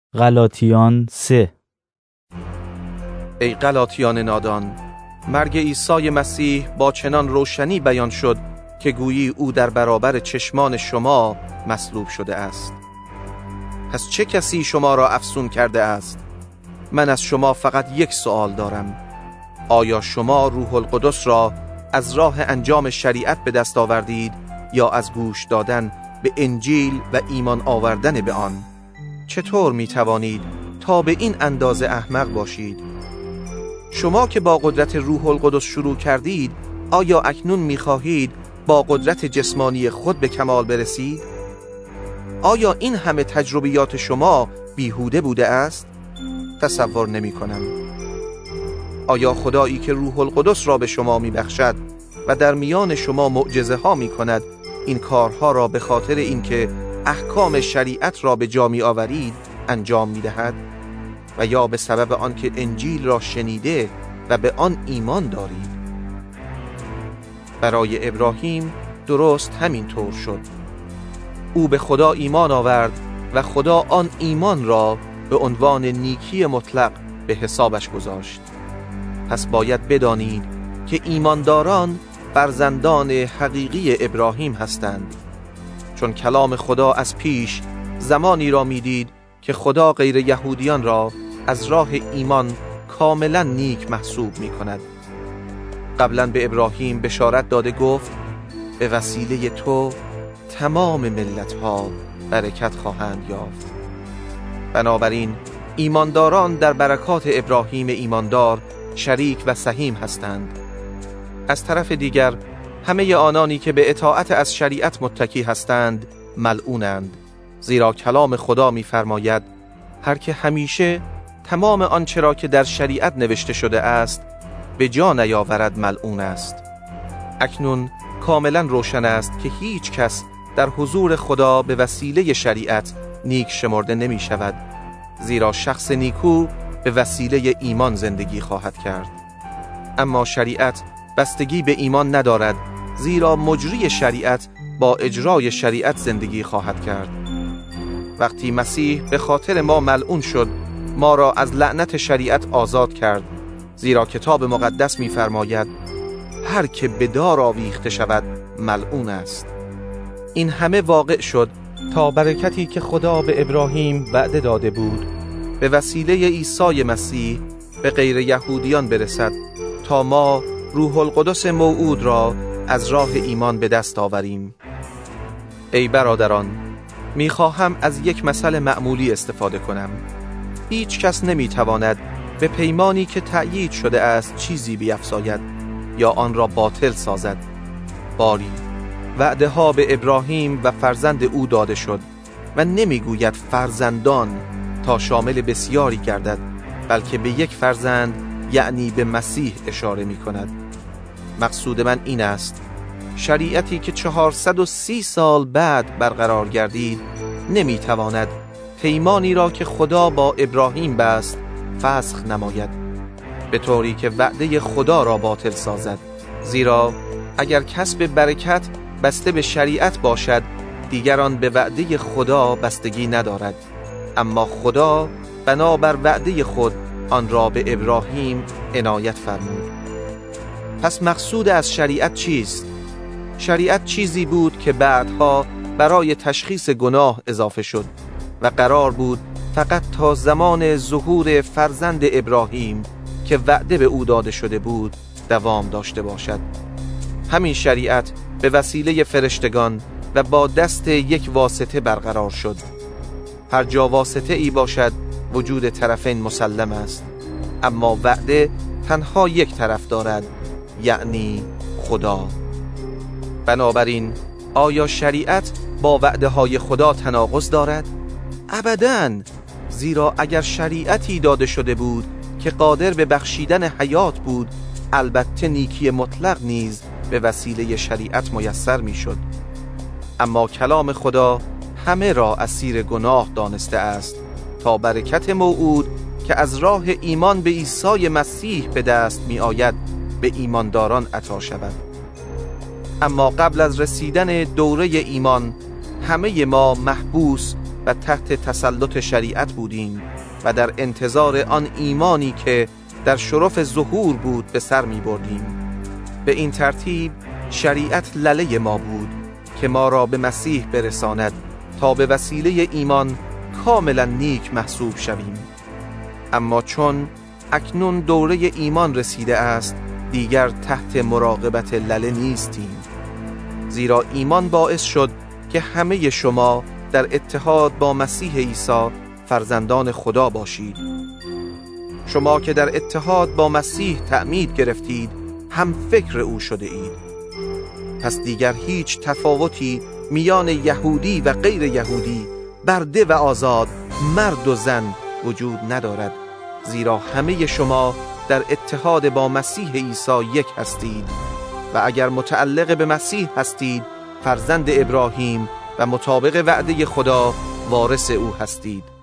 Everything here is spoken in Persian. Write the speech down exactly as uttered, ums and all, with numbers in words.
غلاطیان سه. ای غلاطیان نادان، مرگ عیسی مسیح با چنان روشنی بیان شد که گویی او در برابر چشمان شما مصلوب شده است. پس چه کسی شما را افسون کرده است؟ من از شما فقط یک سوال دارم: آیا شما روح القدس را از راه انجام شریعت به دست آوردید یا از گوش دادن به انجیل و ایمان آوردن به آن؟ چطور می توانید تا به این اندازه احمق باشید؟ شما که با قدرت روح القدس شروع کردید، آیا اکنون می خواهید با قدرت جسمانی خود به کمال برسید؟ آیا این همه تجربیات شما بیهوده بوده است؟ تصور نمی کنم. آیا خدایی که روح القدس را به شما می بخشد و در میان شما معجزه ها می کند، این کارها را به خاطر اینکه احکام شریعت را به جا می آورید انجام می دهد و یا به سبب آنکه انجیل را شنیده و به آن ایمان دارید؟ برای ابراهیم درست همین طور شد. او به خدا ایمان آورد و خدا آن ایمان را به عنوان نیکی مطلق به حسابش گذاشت. پس باید بدانید که ایمانداران فرزندان حقیقی ابراهیم هستند، چون کلام خدا از پیش زمانی را میدید که خدا غیر یهودیان را از راه ایمان کاملا نیک محسوب می کند. قبلا به ابراهیم بشارت داده گفت: به وسیله تو تمام ملت‌ها برکت خواهند یافت. بنابراین ایمانداران در برکات ابراهیم ایماندار شریک و سهیم هستند. از طرف دیگر همه آنانی که به اطاعت از شریعت متکی هستند ملعونند، زیرا کلام خدا می‌فرماید هر که همیشه تمام آنچه را که در شریعت نوشته شده است به جا نیاورد ملعون است. اکنون کاملا روشن است که هیچ کس در حضور خدا به وسیله شریعت نیک شمرده نمی شود، زیرا شخص نیکو به وسیله ایمان زندگی خواهد کرد. اما شریعت بستگی به ایمان ندارد، زیرا مجری شریعت با اجرای شریعت زندگی خواهد کرد. وقتی مسیح به خاطر ما ملعون شد، ما را از لعنت شریعت آزاد کرد، زیرا کتاب مقدس می‌فرماید هر که به دار آویخته شود ملعون است. این همه واقع شد تا برکتی که خدا به ابراهیم وعده داده بود به وسیله عیسی مسیح به غیر یهودیان برسد، تا ما روح القدس موعود را از راه ایمان به دست آوریم. ای برادران، میخواهم از یک مثل معمولی استفاده کنم. هیچ کس نمیتواند به پیمانی که تأیید شده است چیزی بیفزاید یا آن را باطل سازد. باری وعده ها به ابراهیم و فرزند او داده شد و نمیگوید فرزندان تا شامل بسیاری گردد، بلکه به یک فرزند یعنی به مسیح اشاره می کند. مقصود من این است: شریعتی که چهارصد و سی سال بعد برقرار گردید نمی تواند پیمانی را که خدا با ابراهیم بست فسخ نماید، به طوری که وعده خدا را باطل سازد. زیرا اگر کسب برکت بسته به شریعت باشد، دیگران به وعده خدا بستگی ندارد، اما خدا بنابر وعده خود آن را به ابراهیم عنایت فرمود. پس مقصود از شریعت چیست؟ شریعت چیزی بود که بعدها برای تشخیص گناه اضافه شد و قرار بود فقط تا زمان ظهور فرزند ابراهیم که وعده به او داده شده بود دوام داشته باشد. همین شریعت به وسیله فرشتگان و با دست یک واسطه برقرار شد. هر جا واسطه ای باشد وجود طرفین مسلم است، اما وعده تنها یک طرف دارد، یعنی خدا. بنابراین آیا شریعت با وعده های خدا تناقض دارد؟ ابداً، زیرا اگر شریعتی داده شده بود که قادر به بخشیدن حیات بود، البته نیکی مطلق نیز به وسیله شریعت میسر می شد. اما کلام خدا همه را اسیر گناه دانسته است تا برکت موعود که از راه ایمان به عیسی مسیح به دست می آید به ایمانداران عطا شود. اما قبل از رسیدن دوره ایمان همه ما محبوس و تحت تسلط شریعت بودیم و در انتظار آن ایمانی که در شرف ظهور بود به سر می بردیم. به این ترتیب شریعت لله ما بود که ما را به مسیح برساند تا به وسیله ایمان کاملا نیک محسوب شویم. اما چون اکنون دوره ایمان رسیده است، دیگر تحت مراقبت لله نیستیم، زیرا ایمان باعث شد که همه شما در اتحاد با مسیح عیسی فرزندان خدا باشید. شما که در اتحاد با مسیح تعمید گرفتید، هم فکر او شده اید. پس دیگر هیچ تفاوتی میان یهودی و غیر یهودی، برده و آزاد، مرد و زن وجود ندارد، زیرا همه شما در اتحاد با مسیح عیسی یک هستید و اگر متعلق به مسیح هستید فرزند ابراهیم و مطابق وعده خدا وارث او هستید.